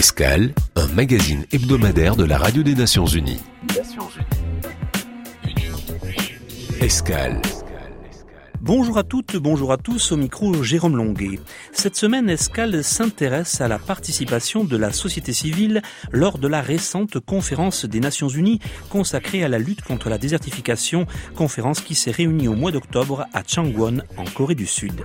Escale, un magazine hebdomadaire de la Radio des Nations Unies. Escale. Bonjour à toutes, bonjour à tous, au micro Jérôme Longuet. Cette semaine, Escale s'intéresse à la participation de la société civile lors de la récente conférence des Nations Unies consacrée à la lutte contre la désertification, conférence qui s'est réunie au mois d'octobre à Changwon, en Corée du Sud.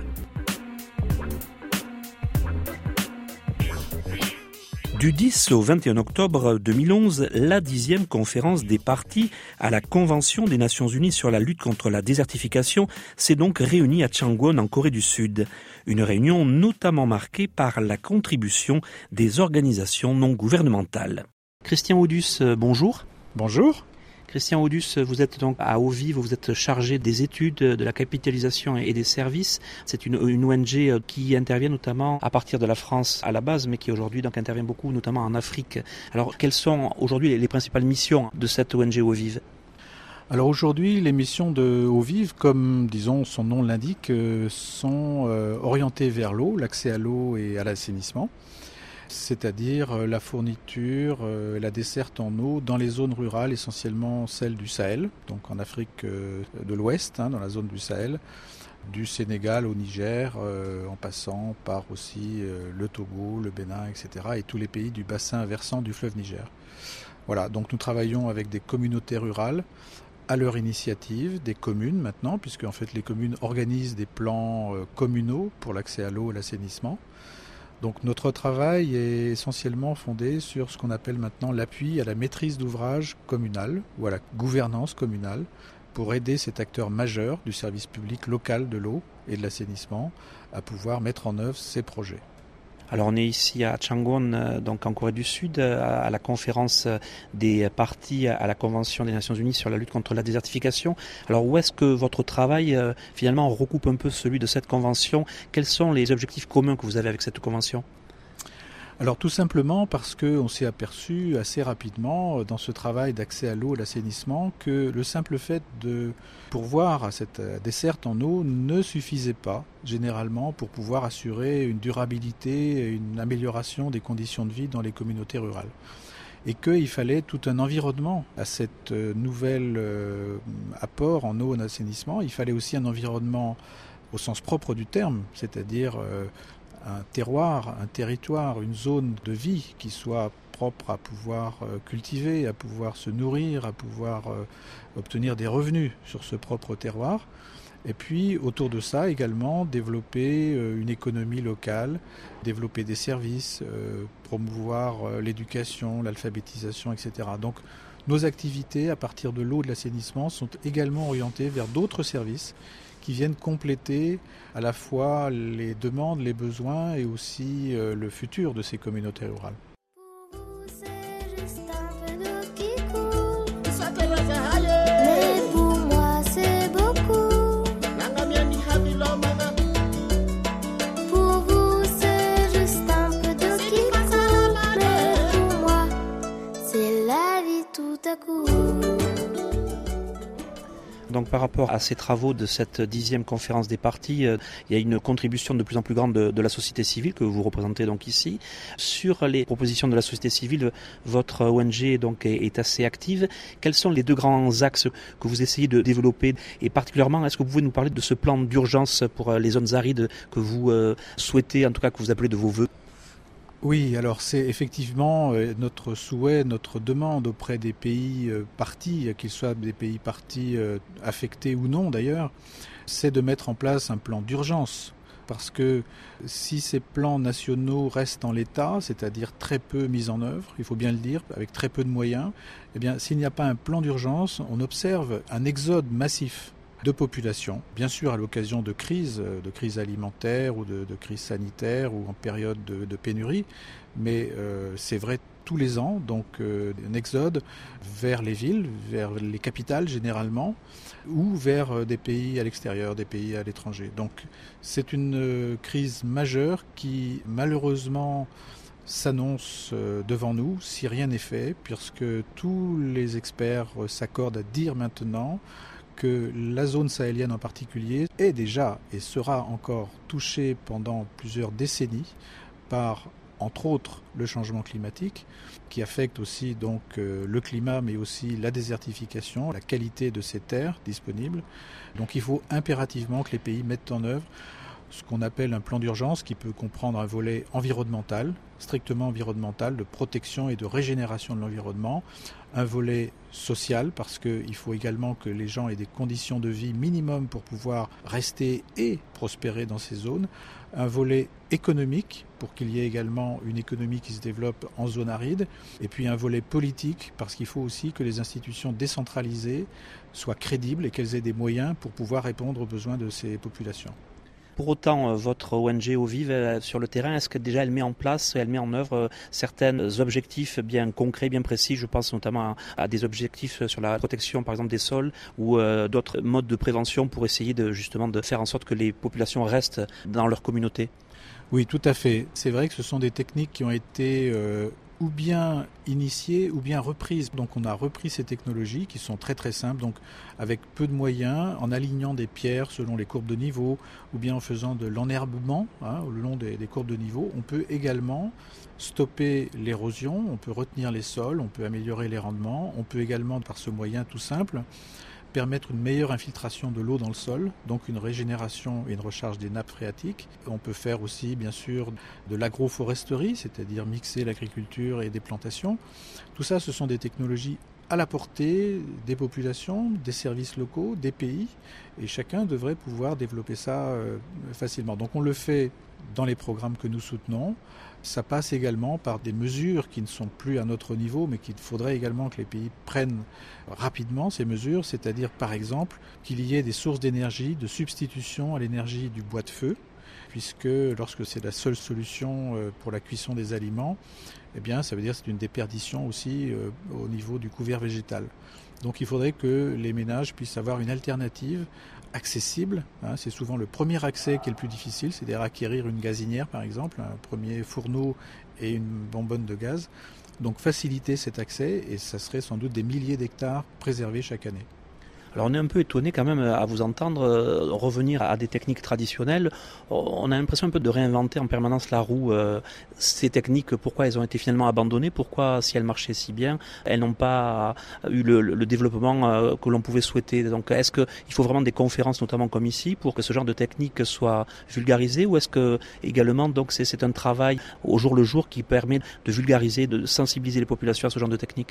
Du 10 au 21 octobre 2011, la 10e conférence des parties à la Convention des Nations Unies sur la lutte contre la désertification s'est donc réunie à Changwon en Corée du Sud. Une réunion notamment marquée par la contribution des organisations non gouvernementales. Christian Audus, bonjour. Bonjour. Christian Audus, vous êtes donc à Ovive, vous êtes chargé des études, de la capitalisation et des services. C'est une ONG qui intervient notamment à partir de la France à la base, mais qui aujourd'hui donc intervient beaucoup, notamment en Afrique. Alors, quelles sont aujourd'hui les principales missions de cette ONG Ovive ? Alors aujourd'hui, les missions de Ovive, comme disons son nom l'indique, sont orientées vers l'eau, l'accès à l'eau et à l'assainissement. C'est-à-dire la fourniture, la desserte en eau dans les zones rurales, essentiellement celles du Sahel, donc en Afrique de l'Ouest, dans la zone du Sahel, du Sénégal au Niger, en passant par aussi le Togo, le Bénin, etc., et tous les pays du bassin versant du fleuve Niger. Voilà, donc nous travaillons avec des communautés rurales, à leur initiative, des communes maintenant, puisque en fait les communes organisent des plans communaux pour l'accès à l'eau et l'assainissement. Donc notre travail est essentiellement fondé sur ce qu'on appelle maintenant l'appui à la maîtrise d'ouvrage communale ou à la gouvernance communale pour aider cet acteur majeur du service public local de l'eau et de l'assainissement à pouvoir mettre en œuvre ces projets. Alors on est ici à Changwon, donc en Corée du Sud, à la conférence des parties à la Convention des Nations Unies sur la lutte contre la désertification. Alors où est-ce que votre travail finalement recoupe un peu celui de cette convention ? Quels sont les objectifs communs que vous avez avec cette convention ? Alors tout simplement parce qu'on s'est aperçu assez rapidement dans ce travail d'accès à l'eau et l'assainissement que le simple fait de pourvoir à cette desserte en eau ne suffisait pas généralement pour pouvoir assurer une durabilité et une amélioration des conditions de vie dans les communautés rurales. Et qu'il fallait tout un environnement à cette nouvel apport en eau et en assainissement. Il fallait aussi un environnement au sens propre du terme, c'est-à-dire un terroir, un territoire, une zone de vie qui soit propre à pouvoir cultiver, à pouvoir se nourrir, à pouvoir obtenir des revenus sur ce propre terroir. Et puis autour de ça également développer une économie locale, développer des services, promouvoir l'éducation, l'alphabétisation, etc. Donc nos activités à partir de l'eau et de l'assainissement sont également orientées vers d'autres services qui viennent compléter à la fois les demandes, les besoins et aussi le futur de ces communautés rurales. Donc par rapport à ces travaux de cette 10e conférence des parties, il y a une contribution de plus en plus grande de la société civile que vous représentez donc ici. Sur les propositions de la société civile, votre ONG donc est assez active. Quels sont les deux grands axes que vous essayez de développer ? Et particulièrement, est-ce que vous pouvez nous parler de ce plan d'urgence pour les zones arides que vous souhaitez, en tout cas que vous appelez de vos vœux ? Oui, alors c'est effectivement notre souhait, notre demande auprès des pays parties, qu'ils soient des pays parties affectés ou non d'ailleurs, c'est de mettre en place un plan d'urgence. Parce que si ces plans nationaux restent en l'état, c'est-à-dire très peu mis en œuvre, il faut bien le dire, avec très peu de moyens, eh bien s'il n'y a pas un plan d'urgence, on observe un exode massif de population, bien sûr à l'occasion de crises alimentaires ou de crises sanitaires ou en période de pénurie, mais c'est vrai tous les ans, donc un exode vers les villes, vers les capitales généralement, ou vers des pays à l'extérieur, des pays à l'étranger. Donc c'est une crise majeure qui malheureusement s'annonce devant nous si rien n'est fait, puisque tous les experts s'accordent à dire maintenant que la zone sahélienne en particulier est déjà et sera encore touchée pendant plusieurs décennies par entre autres le changement climatique, qui affecte aussi donc le climat, mais aussi la désertification, la qualité de ces terres disponibles. Donc il faut impérativement que les pays mettent en œuvre ce qu'on appelle un plan d'urgence qui peut comprendre un volet environnemental, strictement environnemental, de protection et de régénération de l'environnement, un volet social parce qu'il faut également que les gens aient des conditions de vie minimum pour pouvoir rester et prospérer dans ces zones, un volet économique pour qu'il y ait également une économie qui se développe en zone aride, et puis un volet politique parce qu'il faut aussi que les institutions décentralisées soient crédibles et qu'elles aient des moyens pour pouvoir répondre aux besoins de ces populations. Pour autant, votre ONG Eaux-Vives sur le terrain, est-ce que déjà elle met en œuvre certains objectifs bien concrets, bien précis? Je pense notamment à des objectifs sur la protection, par exemple, des sols ou d'autres modes de prévention pour essayer justement de faire en sorte que les populations restent dans leur communauté. Oui, tout à fait. C'est vrai que ce sont des techniques qui ont été ou bien initiées ou bien reprises. Donc on a repris ces technologies qui sont très très simples, donc avec peu de moyens, en alignant des pierres selon les courbes de niveau ou bien en faisant de l'enherbement le long des courbes de niveau. On peut également stopper l'érosion, on peut retenir les sols, on peut améliorer les rendements, on peut également par ce moyen tout simple permettre une meilleure infiltration de l'eau dans le sol, donc une régénération et une recharge des nappes phréatiques. On peut faire aussi, bien sûr, de l'agroforesterie, c'est-à-dire mixer l'agriculture et des plantations. Tout ça, ce sont des technologies à la portée des populations, des services locaux, des pays, et chacun devrait pouvoir développer ça facilement. Donc on le fait dans les programmes que nous soutenons. Ça passe également par des mesures qui ne sont plus à notre niveau, mais qu'il faudrait également que les pays prennent rapidement ces mesures, c'est-à-dire par exemple qu'il y ait des sources d'énergie, de substitution à l'énergie du bois de feu, puisque lorsque c'est la seule solution pour la cuisson des aliments, eh bien ça veut dire que c'est une déperdition aussi au niveau du couvert végétal. Donc il faudrait que les ménages puissent avoir une alternative accessible. C'est souvent le premier accès qui est le plus difficile, c'est-à-dire acquérir une gazinière par exemple, un premier fourneau et une bonbonne de gaz. Donc faciliter cet accès, et ça serait sans doute des milliers d'hectares préservés chaque année. Alors on est un peu étonné quand même à vous entendre revenir à des techniques traditionnelles. On a l'impression un peu de réinventer en permanence la roue. Ces techniques, pourquoi elles ont été finalement abandonnées? Pourquoi, si elles marchaient si bien, elles n'ont pas eu le développement que l'on pouvait souhaiter? Donc est-ce qu'il faut vraiment des conférences, notamment comme ici, pour que ce genre de technique soit vulgarisé, ou est-ce que également donc c'est un travail au jour le jour qui permet de vulgariser, de sensibiliser les populations à ce genre de technique?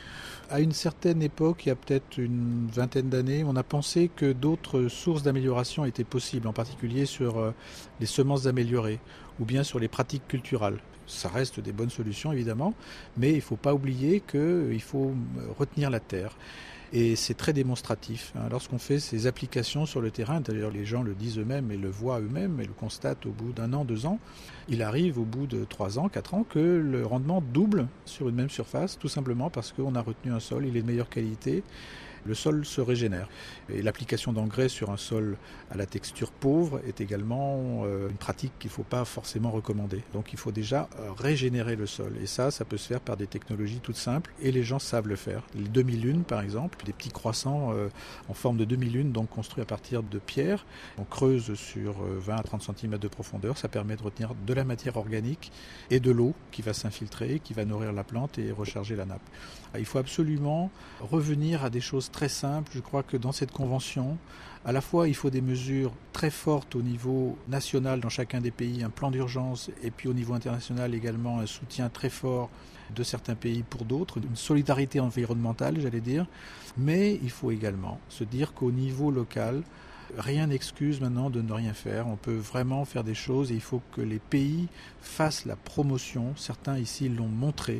À une certaine époque, il y a peut-être une vingtaine d'années, on a pensé que d'autres sources d'amélioration étaient possibles, en particulier sur les semences améliorées ou bien sur les pratiques culturales. Ça reste des bonnes solutions évidemment, mais il ne faut pas oublier qu'il faut retenir la terre. Et c'est très démonstratif. Lorsqu'on fait ces applications sur le terrain, d'ailleurs les gens le disent eux-mêmes et le voient eux-mêmes et le constatent au bout d'un an, 2 ans, il arrive au bout de 3 ans, 4 ans que le rendement double sur une même surface, tout simplement parce qu'on a retenu un sol, il est de meilleure qualité, le sol se régénère. Et l'application d'engrais sur un sol à la texture pauvre est également une pratique qu'il ne faut pas forcément recommander. Donc il faut déjà régénérer le sol. Et ça peut se faire par des technologies toutes simples et les gens savent le faire. Les demi-lunes par exemple, des petits croissants en forme de demi-lune, donc construits à partir de pierres. On creuse sur 20 à 30 cm de profondeur, ça permet de retenir de la matière organique et de l'eau qui va s'infiltrer, qui va nourrir la plante et recharger la nappe. Il faut absolument revenir à des choses très simples. Je crois que dans cette convention, à la fois il faut des mesures très fortes au niveau national dans chacun des pays, un plan d'urgence, et puis au niveau international également un soutien très fort de certains pays pour d'autres, une solidarité environnementale j'allais dire, mais il faut également se dire qu'au niveau local, rien n'excuse maintenant de ne rien faire. On peut vraiment faire des choses et il faut que les pays fassent la promotion. Certains ici l'ont montré,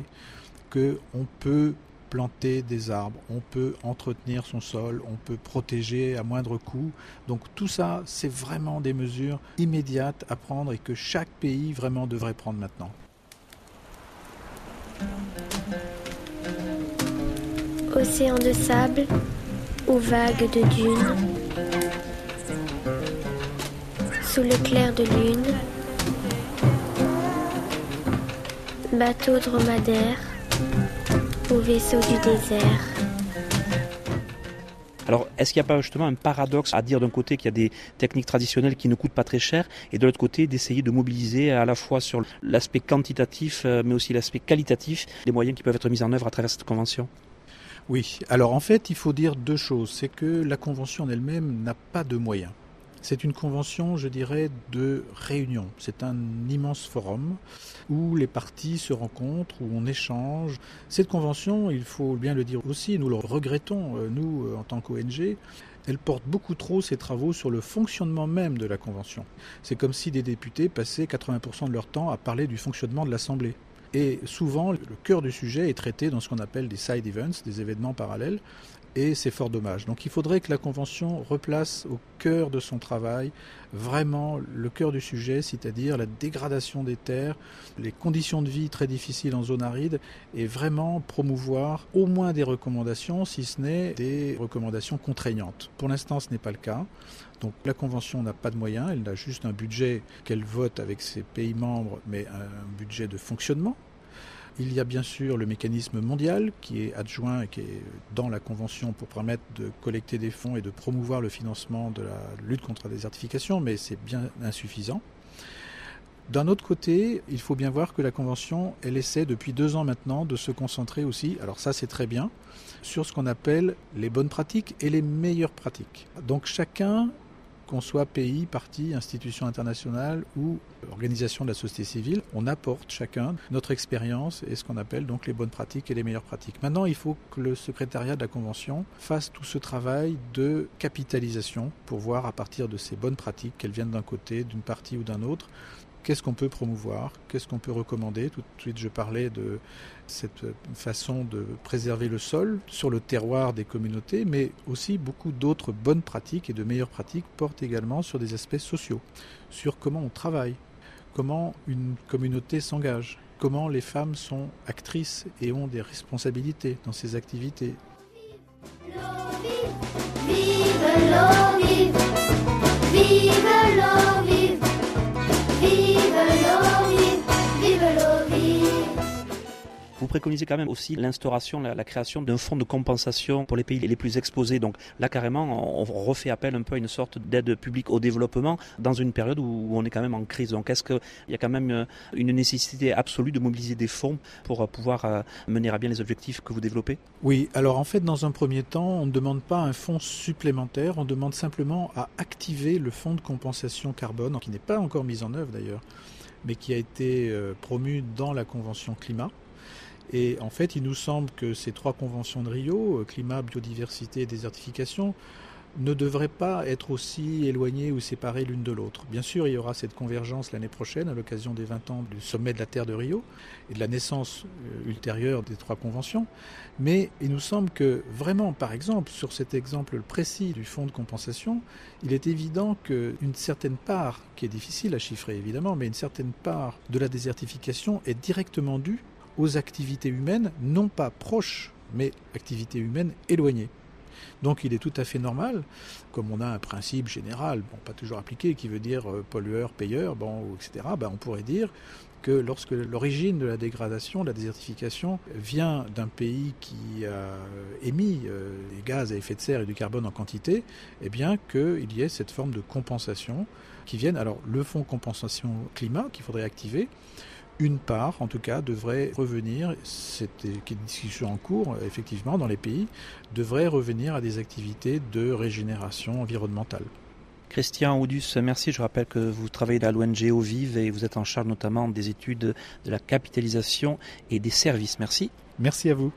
qu'on peut planter des arbres, on peut entretenir son sol, on peut protéger à moindre coût. Donc tout ça, c'est vraiment des mesures immédiates à prendre et que chaque pays vraiment devrait prendre maintenant. Océan de sable ou vagues de dunes, sous le clair de lune, bateau dromadaire au vaisseau du désert. Alors, est-ce qu'il n'y a pas justement un paradoxe à dire d'un côté qu'il y a des techniques traditionnelles qui ne coûtent pas très cher et de l'autre côté d'essayer de mobiliser à la fois sur l'aspect quantitatif mais aussi l'aspect qualitatif les moyens qui peuvent être mis en œuvre à travers cette convention ? Oui, alors en fait il faut dire deux choses. C'est que la convention en elle-même n'a pas de moyens. C'est une convention, je dirais, de réunion. C'est un immense forum où les parties se rencontrent, où on échange. Cette convention, il faut bien le dire aussi, nous le regrettons, nous, en tant qu'ONG, elle porte beaucoup trop ses travaux sur le fonctionnement même de la convention. C'est comme si des députés passaient 80% de leur temps à parler du fonctionnement de l'Assemblée. Et souvent, le cœur du sujet est traité dans ce qu'on appelle des side events, des événements parallèles, et c'est fort dommage. Donc il faudrait que la Convention replace au cœur de son travail vraiment le cœur du sujet, c'est-à-dire la dégradation des terres, les conditions de vie très difficiles en zone aride, et vraiment promouvoir au moins des recommandations, si ce n'est des recommandations contraignantes. Pour l'instant, ce n'est pas le cas. Donc la Convention n'a pas de moyens, elle a juste un budget qu'elle vote avec ses pays membres, mais un budget de fonctionnement. Il y a bien sûr le mécanisme mondial qui est adjoint et qui est dans la Convention pour permettre de collecter des fonds et de promouvoir le financement de la lutte contre la désertification, mais c'est bien insuffisant. D'un autre côté, il faut bien voir que la Convention, elle essaie depuis 2 ans maintenant de se concentrer aussi, alors ça c'est très bien, sur ce qu'on appelle les bonnes pratiques et les meilleures pratiques. Donc chacun, qu'on soit pays, parti, institution internationale ou organisation de la société civile, on apporte chacun notre expérience et ce qu'on appelle donc les bonnes pratiques et les meilleures pratiques. Maintenant, il faut que le secrétariat de la Convention fasse tout ce travail de capitalisation pour voir à partir de ces bonnes pratiques, qu'elles viennent d'un côté, d'une partie ou d'un autre, qu'est-ce qu'on peut promouvoir, qu'est-ce qu'on peut recommander. Tout de suite, je parlais de cette façon de préserver le sol sur le terroir des communautés, mais aussi beaucoup d'autres bonnes pratiques et de meilleures pratiques portent également sur des aspects sociaux, sur comment on travaille, comment une communauté s'engage, comment les femmes sont actrices et ont des responsabilités dans ces activités. L'eau vive, vive l'eau vive, vive l'eau vive, vive l'eau vive, vive l'eau vive. Vous préconisez quand même aussi l'instauration, la création d'un fonds de compensation pour les pays les plus exposés. Donc là, carrément, on refait appel un peu à une sorte d'aide publique au développement dans une période où on est quand même en crise. Donc est-ce qu'il y a quand même une nécessité absolue de mobiliser des fonds pour pouvoir mener à bien les objectifs que vous développez ? Oui, alors en fait, dans un premier temps, on ne demande pas un fonds supplémentaire, on demande simplement à activer le fonds de compensation carbone, qui n'est pas encore mis en œuvre d'ailleurs, mais qui a été promu dans la Convention climat. Et en fait, il nous semble que ces 3 conventions de Rio, climat, biodiversité et désertification, ne devraient pas être aussi éloignées ou séparées l'une de l'autre. Bien sûr, il y aura cette convergence l'année prochaine à l'occasion des 20 ans du sommet de la Terre de Rio et de la naissance ultérieure des 3 conventions. Mais il nous semble que vraiment, par exemple, sur cet exemple précis du fonds de compensation, il est évident qu'une certaine part, qui est difficile à chiffrer évidemment, mais une certaine part de la désertification est directement due aux activités humaines, non pas proches, mais activités humaines éloignées. Donc il est tout à fait normal, comme on a un principe général, pas toujours appliqué, qui veut dire pollueur-payeur, etc., on pourrait dire que lorsque l'origine de la dégradation, de la désertification, vient d'un pays qui a émis des gaz à effet de serre et du carbone en quantité, eh bien qu'il y ait cette forme de compensation qui vienne. Alors le fonds compensation climat qu'il faudrait activer, une part, en tout cas, devrait revenir, c'était une discussion en cours, effectivement, dans les pays, devrait revenir à des activités de régénération environnementale. Christian Audus, merci. Je rappelle que vous travaillez à l'ONG Eau Vive et vous êtes en charge notamment des études de la capitalisation et des services. Merci. Merci à vous.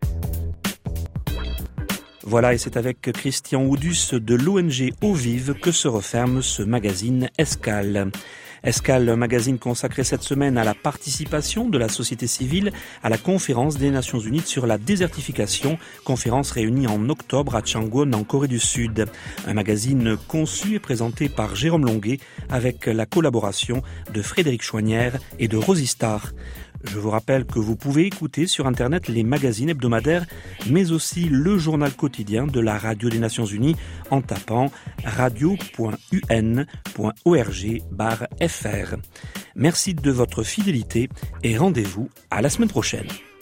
Voilà, et c'est avec Christian Audus de l'ONG Eau Vive que se referme ce magazine Escale. Escale, magazine consacré cette semaine à la participation de la société civile à la conférence des Nations Unies sur la désertification, conférence réunie en octobre à Changwon en Corée du Sud. Un magazine conçu et présenté par Jérôme Longuet avec la collaboration de Frédéric Chouanière et de Rosie Starr. Je vous rappelle que vous pouvez écouter sur Internet les magazines hebdomadaires, mais aussi le journal quotidien de la Radio des Nations Unies en tapant radio.un.org/fr. Merci de votre fidélité et rendez-vous à la semaine prochaine.